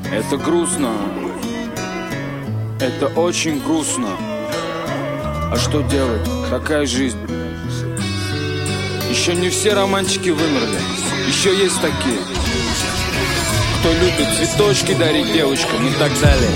Это грустно. Это очень грустно. А что делать? Такая жизнь. Еще не все романтики вымерли. Еще есть такие, кто любит цветочки дарить девочкам и так далее.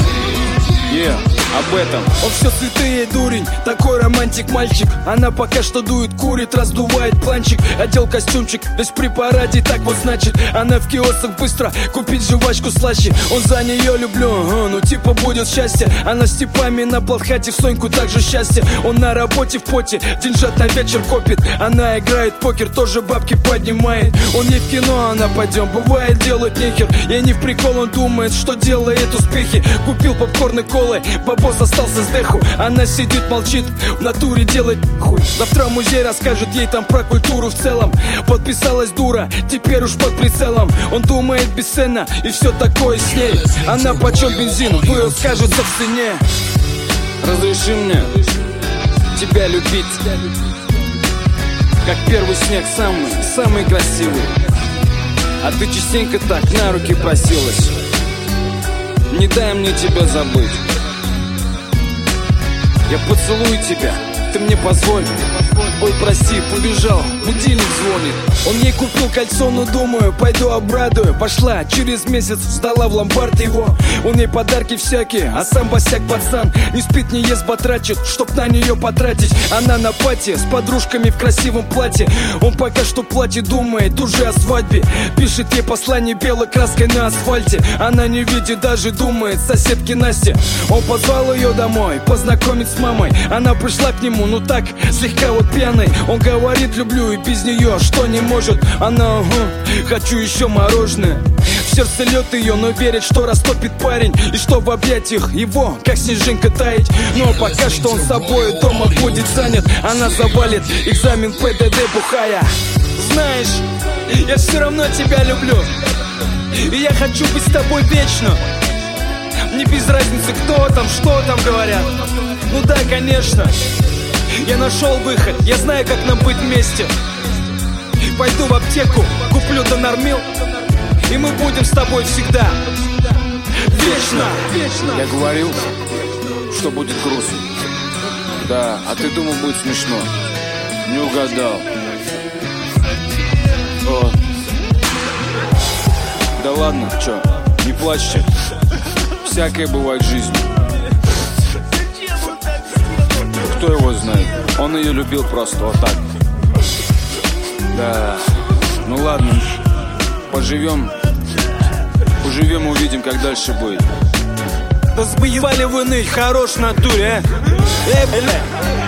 Об этом. Он все святые дурень, такой романтик мальчик. Она пока что дует, курит, раздувает планчик. Одел костюмчик, весь при параде, так вот значит. Она в киосах быстро купить жвачку слаще. Он за нее люблю, ну типа будет счастье. Она с типами на платхате, в Соньку также счастье. Он на работе в поте, деньжат на вечер копит. Она играет в покер, тоже бабки поднимает. Он не в кино, она пойдем, бывает делать нехер. Я не в прикол, он думает, что делает успехи. Купил попкорн и колы, босс остался с деху. Она сидит, молчит, в натуре делает хуй. Завтра музей расскажет ей там про культуру в целом. Подписалась дура, теперь уж под прицелом. Он думает бесценно и все такое с ней. Она почем бензин, вырос, кажется, в цене. Разреши мне тебя любить, как первый снег, самый красивый. А ты частенько так на руки просилась. Не дай мне тебя забыть. Я поцелую тебя, ты мне позволь. Ой, прости, побежал, будильник звонит. Он ей купил кольцо, но думаю, пойду обрадую. Пошла, через месяц сдала в ломбард его. Он ей подарки всякие, а сам босяк пацан. Не спит, не ест, батрачит, чтоб на нее потратить. Она на пати, с подружками в красивом платье. Он пока что платье думает уже о свадьбе. Пишет ей послание белой краской на асфальте. Она не видит, даже думает, соседки Насте. Он позвал ее домой, познакомить с мамой. Она пришла к нему, ну так, слегка вот пьяной. Он говорит, люблю и без нее, что не может. Она, хочу еще мороженое. В сердце лед ее, но верит, что растопит парень. И что в объятиях его, как снежинка, таять. Но пока что он с собой дома будет занят. Она завалит экзамен ПДД бухая. Знаешь, я все равно тебя люблю. И я хочу быть с тобой вечно. Мне без разницы, кто там, что там говорят. Ну да, конечно. Я нашел выход, я знаю, как нам быть вместе. Пойду в аптеку, куплю Донормил, и мы будем с тобой всегда. Вечно. Я говорил, что будет грустно. Да, а ты думал, будет смешно. Не угадал. О. Да ладно, чё, не плачьте. Всякое бывает в жизни. Кто его знает? Он ее любил просто вот так. Да. Ну ладно. Поживем, увидим, как дальше будет. Разбоевали вы ныть, хорош в натуре, а? Бля.